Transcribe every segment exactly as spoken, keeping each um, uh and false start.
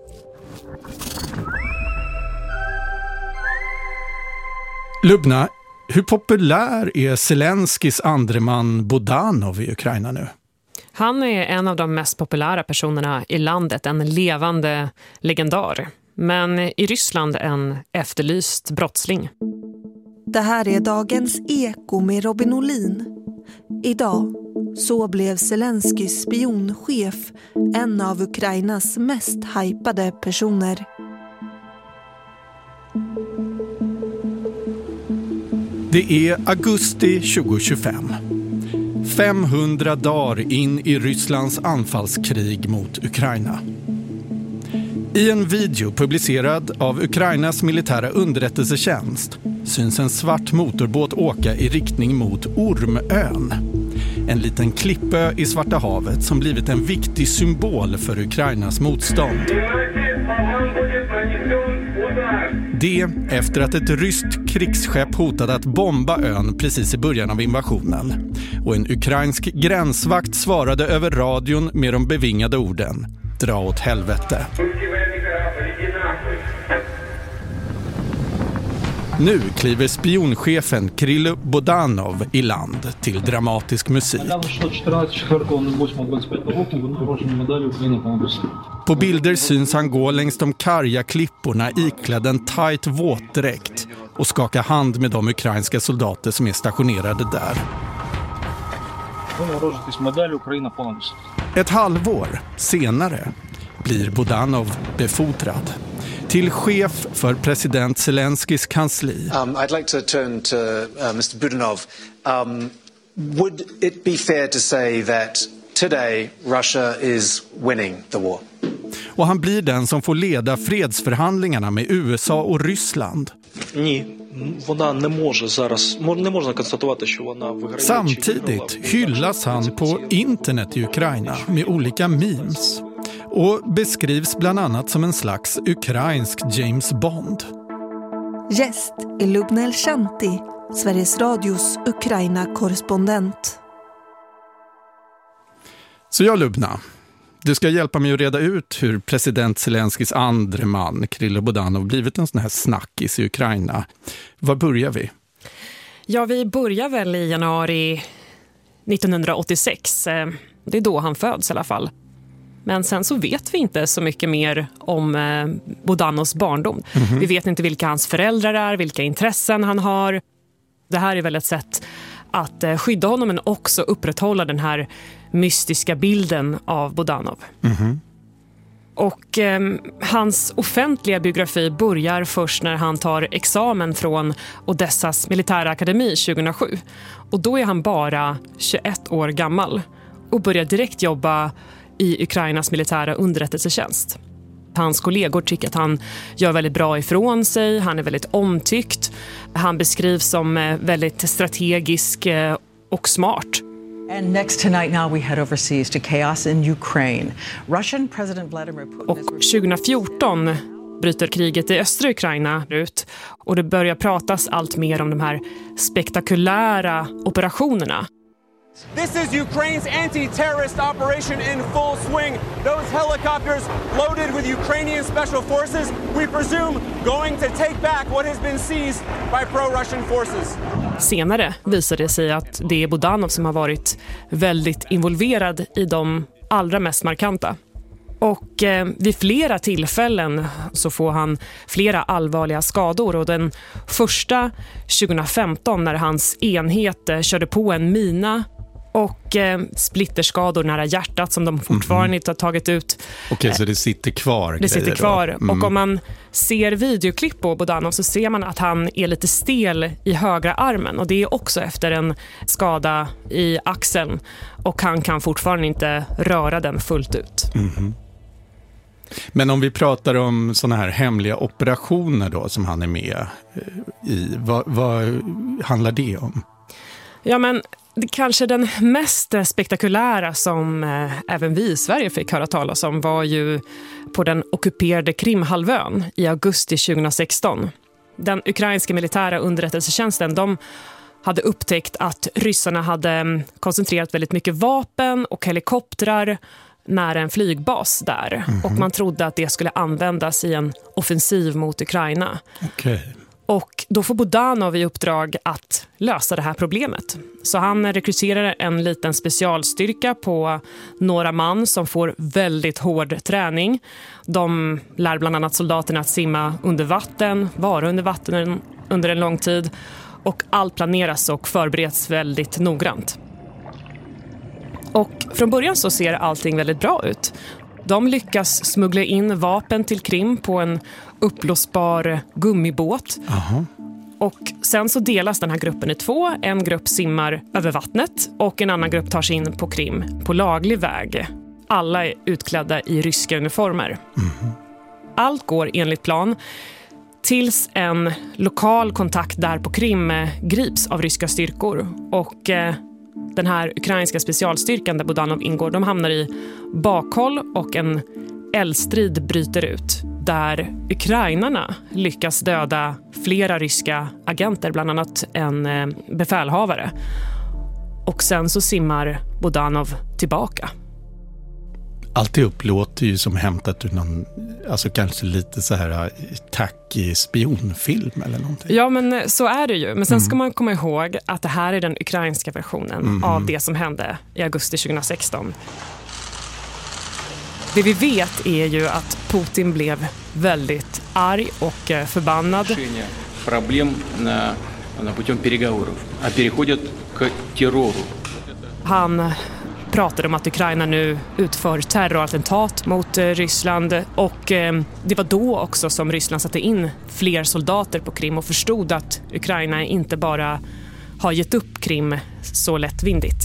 Lubna, hur populär är Zelenskis andre man Budanov i Ukraina nu? Han är en av de mest populära personerna i landet, en levande legendar. Men i Ryssland en efterlyst brottsling. Det här är dagens Eko med Robin Olin. Idag så blev Zelenskis spionchef en av Ukrainas mest hypade personer. Det är augusti tjugohundratjugofem. femhundra dagar in i Rysslands anfallskrig mot Ukraina. I en video publicerad av Ukrainas militära underrättelsetjänst syns en svart motorbåt åka i riktning mot Ormön. En liten klippö i Svarta havet som blivit en viktig symbol för Ukrainas motstånd. Det efter att ett ryskt krigsskepp hotade att bomba ön precis i början av invasionen. Och en ukrainsk gränsvakt svarade över radion med de bevingade orden: dra åt helvete. Nu kliver spionchefen Kirill Budanov i land till dramatisk musik. På bilder syns han gå längs de karga klipporna iklädd en tajt våtdräkt och skaka hand med de ukrainska soldater som är stationerade där. Ett halvår senare blir Budanov befordrad till chef för president Zelenskis kansli. Um, I'd like to turn to uh, mister Budanov. Um, would it be fair to say that today Russia is winning the war? Och han blir den som får leda fredsförhandlingarna med U S A och Ryssland. Samtidigt hyllas han på internet i Ukraina med olika memes och beskrivs bland annat som en slags ukrainsk James Bond. Gäst är Lubna Elshanti, Sveriges Radios Ukraina-korrespondent. Så jag, Lubna, du ska hjälpa mig att reda ut hur president Zelenskis andre man, Kirill Budanov, blivit en sån här snackis i Ukraina. Var börjar vi? Ja, vi börjar väl i januari nittonhundraåttiosex. Det är då han föds i alla fall. Men sen så vet vi inte så mycket mer om eh, Budanovs barndom. Mm-hmm. Vi vet inte vilka hans föräldrar är, vilka intressen han har. Det här är väl ett sätt att eh, skydda honom men också upprätthålla den här mystiska bilden av Budanov. Mm-hmm. Och eh, hans offentliga biografi börjar först när han tar examen från Odessas militärakademi tjugohundrasju. Och då är han bara tjugoett år gammal och börjar direkt jobba i Ukrainas militära underrättelsetjänst. Hans kollegor tycker att han gör väldigt bra ifrån sig, han är väldigt omtyckt. Han beskrivs som väldigt strategisk och smart. And next tonight now we head overseas to chaos in Ukraine. Russian President Vladimir Putin. Och tjugohundrafjorton bryter kriget i östra Ukraina ut och det börjar pratas allt mer om de här spektakulära operationerna. This is Ukraine's anti-terrorist operation in full swing. Those helicopters loaded with Ukrainian special forces, we presume going to take back what has been seized by pro-Russian forces. Senare visar det sig att det är Budanov som har varit väldigt involverad i de allra mest markanta. Och eh, vid flera tillfällen så får han flera allvarliga skador. Och den första tjugohundrafemton när hans enhet eh, körde på en mina och eh, splitterskador nära hjärtat som de fortfarande mm. inte har tagit ut. Okej, okay, så det sitter kvar. Det sitter kvar. Mm. Och om man ser videoklipp på Budanov så ser man att han är lite stel i högra armen. Och det är också efter en skada i axeln. Och han kan fortfarande inte röra den fullt ut. Mm. Men om vi pratar om såna här hemliga operationer då som han är med i, vad, vad handlar det om? Ja, men det kanske den mest spektakulära som eh, även vi i Sverige fick höra talas om var ju på den ockuperade Krimhalvön i augusti tjugohundrasexton. Den ukrainska militära underrättelsetjänsten, de hade upptäckt att ryssarna hade koncentrerat väldigt mycket vapen och helikoptrar nära en flygbas där. Mm-hmm. Och man trodde att det skulle användas i en offensiv mot Ukraina. Okej. Okay. Och då får Budanov i uppdrag att lösa det här problemet. Så han rekryterar en liten specialstyrka på några man som får väldigt hård träning. De lär bland annat soldaterna att simma under vatten, vara under vatten under en lång tid. Och allt planeras och förbereds väldigt noggrant. Och från början så ser allting väldigt bra ut. De lyckas smuggla in vapen till Krim på en uppblåsbar gummibåt. Aha. Och sen så delas den här gruppen i två. En grupp simmar över vattnet och en annan grupp tar sig in på Krim på laglig väg. Alla är utklädda i ryska uniformer. Mm. Allt går enligt plan tills en lokal kontakt där på Krim grips av ryska styrkor. Och eh, den här ukrainska specialstyrkan där Budanov ingår, de hamnar i bakhåll och en eldstrid bryter ut. Där ukrainarna lyckas döda flera ryska agenter, bland annat en eh, befälhavare. Och sen så simmar Budanov tillbaka. Allt det upplåter ju som hämtat ur någon, alltså kanske lite så här tackig spionfilm eller någonting. Ja, men så är det ju. Men sen ska man komma ihåg att det här är den ukrainska versionen mm. av det som hände i augusti tjugohundrasexton. Det vi vet är ju att Putin blev väldigt arg och förbannad. Problem на на путем переговоров, а переходят к террору. Han pratade om att Ukraina nu utför terrorattentat mot eh, Ryssland och eh, det var då också som Ryssland satte in fler soldater på Krim och förstod att Ukraina inte bara har gett upp Krim så lättvindigt.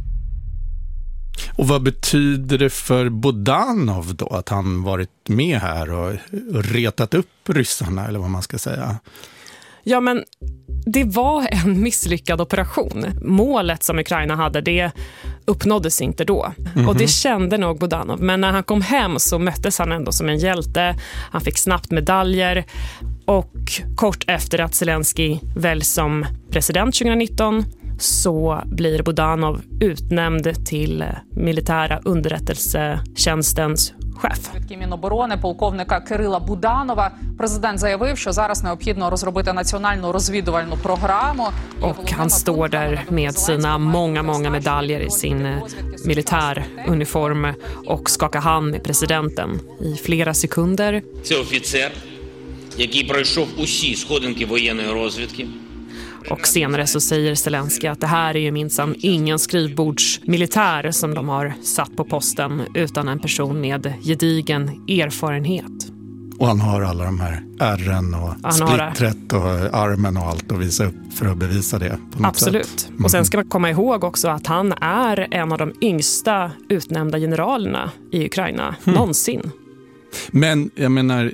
Och vad betyder det för Budanov då att han varit med här och retat upp ryssarna eller vad man ska säga? Ja, men det var en misslyckad operation. Målet som Ukraina hade, det uppnåddes inte då. Mm-hmm. Och det kände nog Budanov. Men när han kom hem så möttes han ändå som en hjälte. Han fick snabbt medaljer. Och kort efter att Zelensky väljs som president tjugonitton så blir Budanov utnämnd till militära underrättelsetjänstens chef. Міноборони полковника Кирила Буданова президент заявив, що зараз необхідно розробити національну розвідувальну програму. Och han står där med sina många, många medaljer i sin militäruniform och skakar hand med presidenten i flera sekunder. Це офіцер, який пройшов усі сходинки воєнної розвідки. Och senare så säger Zelensky att det här är ju minsann ingen skrivbordsmilitär som de har satt på posten utan en person med gedigen erfarenhet. Och han har alla de här ärren och splittret och armen och allt att visa upp för att bevisa det på något Absolut. sätt. Mm. Och sen ska man komma ihåg också att han är en av de yngsta utnämnda generalerna i Ukraina mm. någonsin. Men jag menar,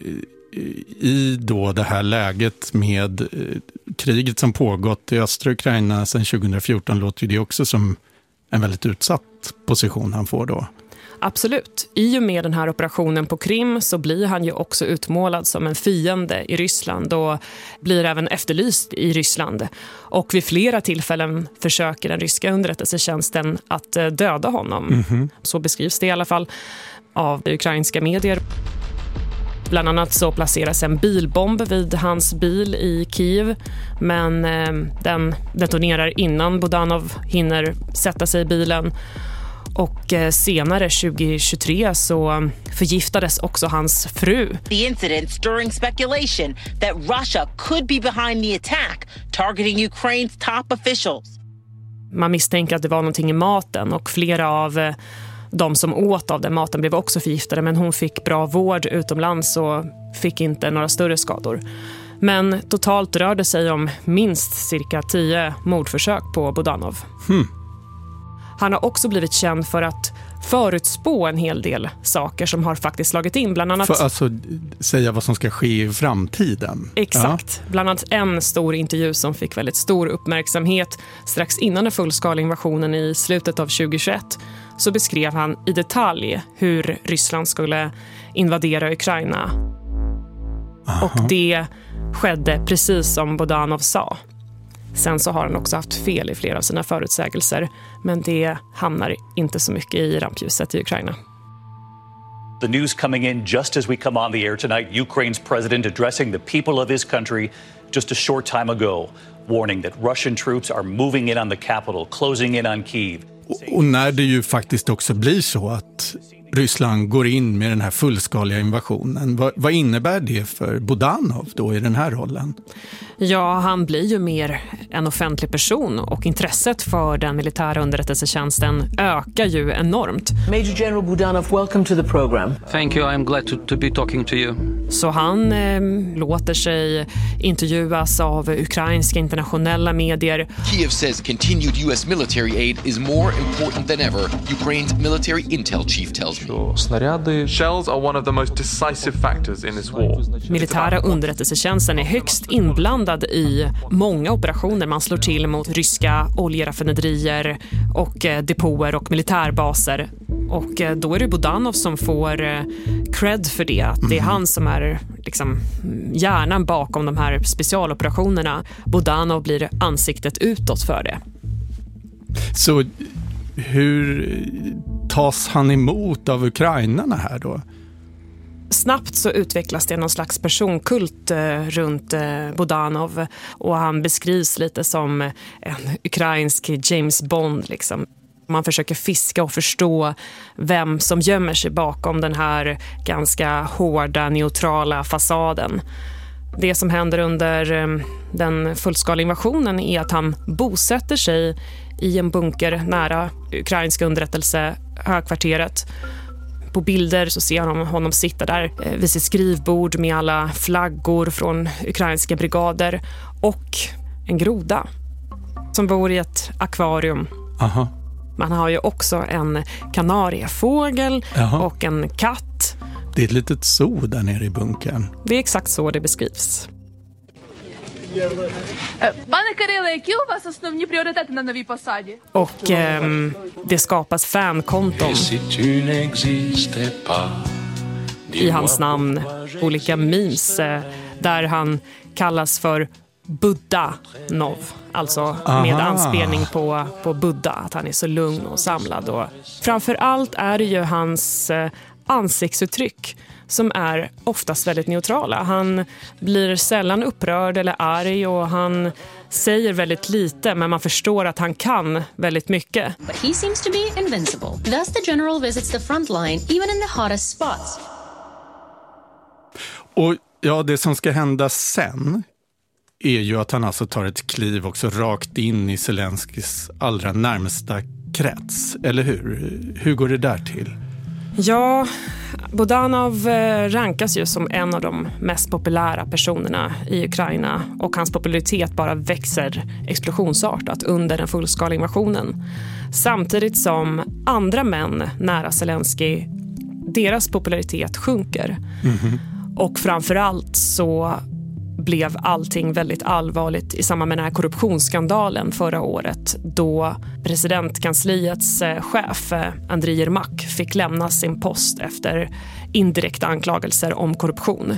i då det här läget med kriget som pågått i östra Ukraina sedan tjugohundrafjorton låter ju det också som en väldigt utsatt position han får då. Absolut. I och med den här operationen på Krim så blir han ju också utmålad som en fiende i Ryssland och blir även efterlyst i Ryssland. Och vid flera tillfällen försöker den ryska underrättelsetjänsten att döda honom. Mm-hmm. Så beskrivs det i alla fall av ukrainska medier. Bland annat så placeras en bilbomb vid hans bil i Kiev, men eh, den detonerar innan Budanov hinner sätta sig i bilen. Och eh, senare tjugohundratjugotre så förgiftades också hans fru. The incident stirring speculation that Russia could be behind the attack, targeting Ukraine's top officials. Man misstänker att det var någonting i maten och flera av eh, de som åt av den maten blev också förgiftade, men hon fick bra vård utomlands och fick inte några större skador. Men totalt rör det sig om minst cirka tio mordförsök på Budanov. Hmm. Han har också blivit känd för att förutspå en hel del saker som har faktiskt slagit in. Bland annat... För alltså säga vad som ska ske i framtiden. Exakt. Ja. Bland annat en stor intervju som fick väldigt stor uppmärksamhet strax innan den fullskaliga invasionen i slutet av tjugohundratjugoett. Så beskrev han i detalj hur Ryssland skulle invadera Ukraina. Aha. Och det skedde precis som Budanov sa. Sen så har han också haft fel i flera av sina förutsägelser, men det hamnar inte så mycket i rampljuset i Ukraina. The news coming in just as we come on the air tonight, Ukraine's president addressing the people of his country just a short time ago, warning that Russian troops are moving in on the capital, closing in on Kyiv. Och när det ju faktiskt också blir så att Ryssland går in med den här fullskaliga invasionen, vad, vad innebär det för Budanov då i den här rollen? Ja, han blir ju mer en offentlig person och intresset för den militära underrättelsetjänsten ökar ju enormt. Major General Budanov, welcome to the program. Thank you, I'm glad to, to be talking to you. Så han eh, låter sig intervjuas av ukrainska internationella medier. Kyiv says continued U S military aid is more important than ever. Ukraine's military intel chief tells me. Snarяди. Shells are one of the most decisive factors in this war. Militära underrättelsetjänsten är högst inblandad i många operationer. Man slår till mot ryska oljeraffinaderier och eh, depåer och militärbaser. Och eh, då är det Budanov som får eh, cred för det. Att det är han som är liksom hjärnan bakom de här specialoperationerna. Budanov blir ansiktet utåt för det. Så hur tas han emot av ukrainarna här då? Snabbt så utvecklas det någon slags personkult eh, runt eh, Budanov och han beskrivs lite som en ukrainsk James Bond liksom. Man försöker fiska och förstå vem som gömmer sig bakom den här ganska hårda, neutrala fasaden. Det som händer under eh, den fullskaliga invasionen är att han bosätter sig i en bunker nära ukrainska underrättelsehögkvarteret. På bilder så ser man honom sitta där vid sitt skrivbord med alla flaggor från ukrainska brigader och en groda som bor i ett akvarium. Aha. Man har ju också en kanariefågel Aha. och en katt. Det är ett litet zoo där nere i bunkern. Det är exakt så det beskrivs. Пане Кириле, які у вас основні пріоритети на новій посаді? Och eh, det skapas fankonton i hans namn, olika memes eh, där han kallas för Budanov, alltså Aha. med anspelning på, på Buddha, att han är så lugn och samlad. Och framför allt är det ju hans eh, ansiktsuttryck som är oftast väldigt neutrala. Han blir sällan upprörd eller arg och han säger väldigt lite, men man förstår att han kan väldigt mycket. But he seems to be invincible. Thus the general visits the front line even in the hottest spots. Och ja, det som ska hända sen är ju att han alltså tar ett kliv också rakt in i Zelenskis allra närmsta krets, eller hur? Hur går det där till? Ja, Budanov rankas ju som en av de mest populära personerna i Ukraina och hans popularitet bara växer explosionsartat under den fullskaliga invasionen. Samtidigt som andra män nära Zelensky, deras popularitet sjunker. Mm-hmm. Och framförallt så blev allting väldigt allvarligt i samband med den här korruptionsskandalen förra året då presidentkansliets chef Andriy Yermak fick lämna sin post efter indirekta anklagelser om korruption.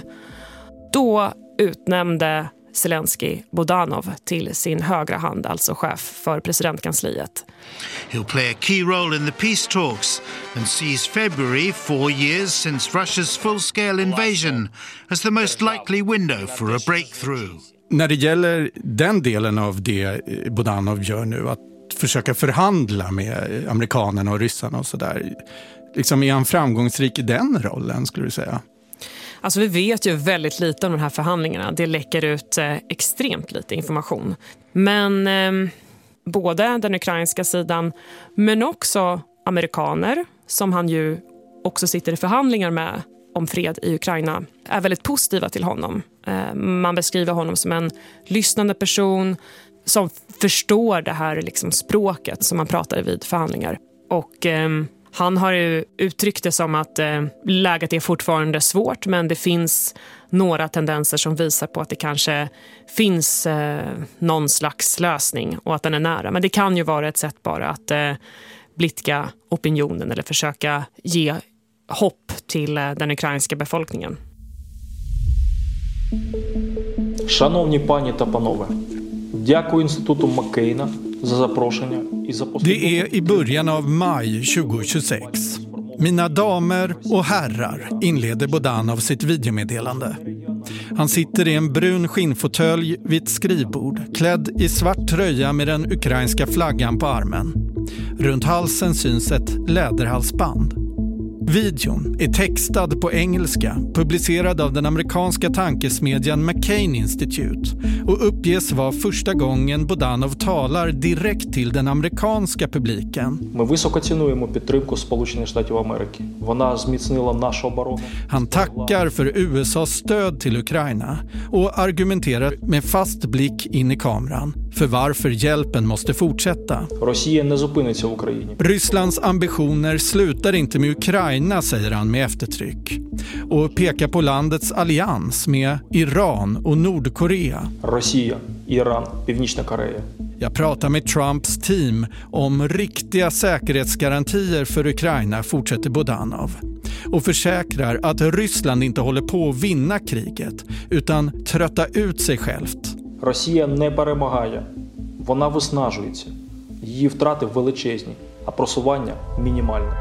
Då utnämnde Zelensky Budanov till sin högra hand, alltså chef för presidentkansliet. He'll play a key role in the peace talks and sees February, four years since Russia's full-scale invasion, as the most likely window for a breakthrough. När det gäller den delen av det Budanov gör nu, att försöka förhandla med amerikanerna och ryssarna och sådär, liksom är han framgångsrik i den rollen, skulle du säga? Alltså vi vet ju väldigt lite om de här förhandlingarna. Det läcker ut eh, extremt lite information. Men eh, både den ukrainska sidan men också amerikaner som han ju också sitter i förhandlingar med om fred i Ukraina är väldigt positiva till honom. Eh, man beskriver honom som en lyssnande person som förstår det här liksom, språket som man pratar vid förhandlingar. Och eh, han har ju uttryckt det som att eh, läget är fortfarande svårt, men det finns några tendenser som visar på att det kanske finns eh, någon slags lösning och att den är nära. Men det kan ju vara ett sätt bara att eh, blidka opinionen eller försöka ge hopp till eh, den ukrainska befolkningen. Шановні пані та панове, дякую інституту Маккейна за запрошення і за Det är i början av maj tjugohundratjugosex. Mina damer och herrar, inleder Budanov sitt videomeddelande. Han sitter i en brun skinnfåtölj vid ett skrivbord, klädd i svart tröja med den ukrainska flaggan på armen. Runt halsen syns ett läderhalsband. Videon är textad på engelska, publicerad av den amerikanska tankesmedjan McCain Institute och uppges vara första gången Budanov talar direkt till den amerikanska publiken. Ми високо цінуємо підтримку Сполучених Штатів Америки. Вона зміцнила нашу оборону. Han tackar för U S A:s stöd till Ukraina och argumenterar med fast blick in i kameran för varför hjälpen måste fortsätta. Росія не зупиниться в Україні. Rysslands ambitioner slutar inte med Ukraina, säger han med eftertryck. Och pekar på landets allians med Iran och Nordkorea. Росія, Іран, Північна Корея. Jag pratar med Trumps team om riktiga säkerhetsgarantier för Ukraina, fortsätter Budanov. Och försäkrar att Ryssland inte håller på att vinna kriget utan trötta ut sig självt. Росія не перемагає. Вона виснажується. Її втрати величезні, а просування мінімальне.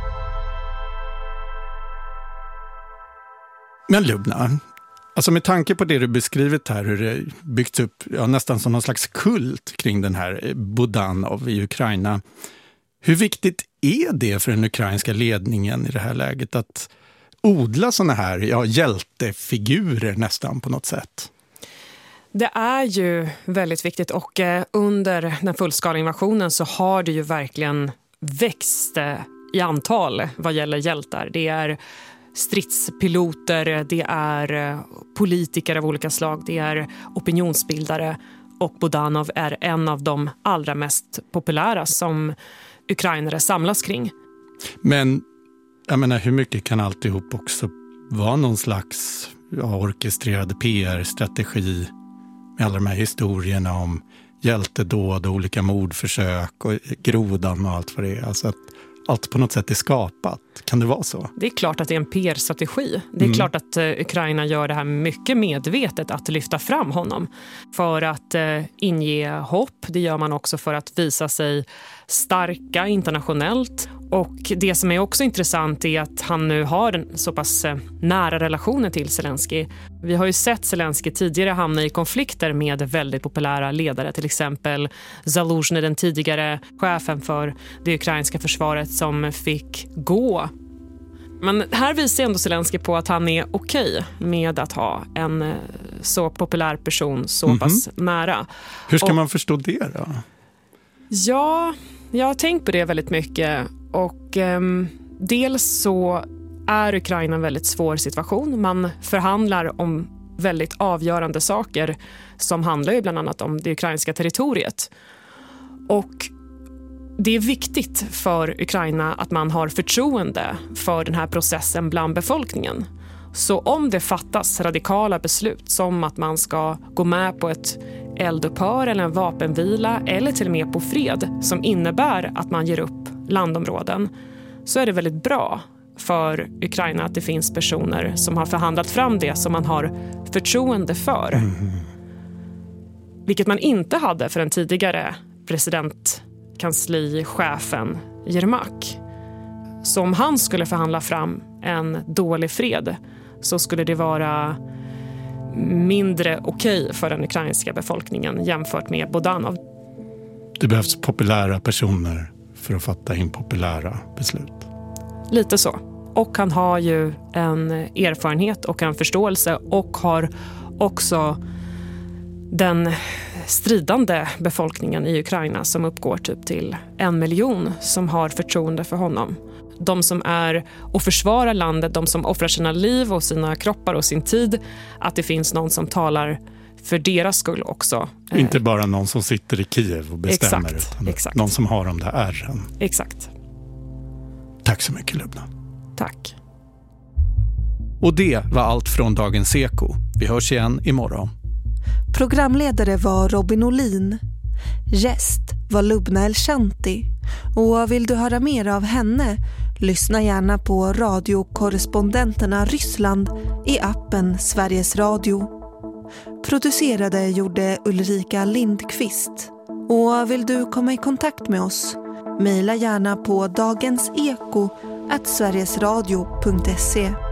Men Lubna, alltså med tanke på det du beskrivit här, hur det byggts upp ja, nästan som någon slags kult kring den här Budanov i Ukraina. Hur viktigt är det för den ukrainska ledningen i det här läget att odla såna här ja, hjältefigurer nästan på något sätt? Det är ju väldigt viktigt och under den fullskaliga invasionen så har det ju verkligen växt i antal vad gäller hjältar. Det är stridspiloter, det är politiker av olika slag, det är opinionsbildare och Budanov är en av de allra mest populära som ukrainare samlas kring. Men jag menar, hur mycket kan alltihop också vara någon slags ja, orkestrerad P R-strategi med alla de här historierna om hjältedåd och olika mordförsök och grodan och allt vad det är. Alltså att allt på något sätt är skapat. Kan det vara så? Det är klart att det är en P R-strategi. Det är mm. klart att uh, Ukraina gör det här mycket medvetet att lyfta fram honom. För att uh, inge hopp. Det gör man också för att visa sig starka internationellt. Och det som är också intressant är att han nu har en så pass uh, nära relationer till Zelensky. Vi har ju sett Zelensky tidigare hamna i konflikter med väldigt populära ledare. Till exempel Zaluzhny, den tidigare chefen för det ukrainska försvaret som fick gå. Men här visar ändå Zelensky på att han är okej med att ha en så populär person så mm-hmm. pass nära. Hur ska och, man förstå det då? Ja, jag har tänkt på det väldigt mycket. Och eh, dels så är Ukraina en väldigt svår situation. Man förhandlar om väldigt avgörande saker som handlar ju bland annat om det ukrainska territoriet. Och det är viktigt för Ukraina att man har förtroende för den här processen bland befolkningen. Så om det fattas radikala beslut som att man ska gå med på ett eldupphör eller en vapenvila eller till och med på fred som innebär att man ger upp landområden, så är det väldigt bra för Ukraina att det finns personer som har förhandlat fram det som man har förtroende för. Mm. Vilket man inte hade för den tidigare presidentkanslichefen Yermak. Så om han skulle förhandla fram en dålig fred så skulle det vara mindre okej för den ukrainska befolkningen jämfört med Budanov. Det behövs populära personer för att fatta impopulära beslut. Lite så. Och han har ju en erfarenhet och en förståelse och har också den stridande befolkningen i Ukraina som uppgår typ till en miljon som har förtroende för honom. De som är och försvarar landet, de som offrar sina liv och sina kroppar och sin tid, att det finns någon som talar för deras skull också. Inte bara någon som sitter i Kiev och bestämmer, exakt, utan exakt. någon som har de där ärren. Exakt. Tack så mycket, Lubna. Tack. Och det var allt från Dagens Eko. Vi hörs igen imorgon. Programledare var Robin Olin. Gäst var Lubna El-Shanti. Och vill du höra mer av henne, lyssna gärna på radiokorrespondenterna Ryssland i appen Sveriges Radio. Producerade gjorde Ulrika Lindqvist. Och vill du komma i kontakt med oss, mejla gärna på dagenseko at sverigesradio punkt se.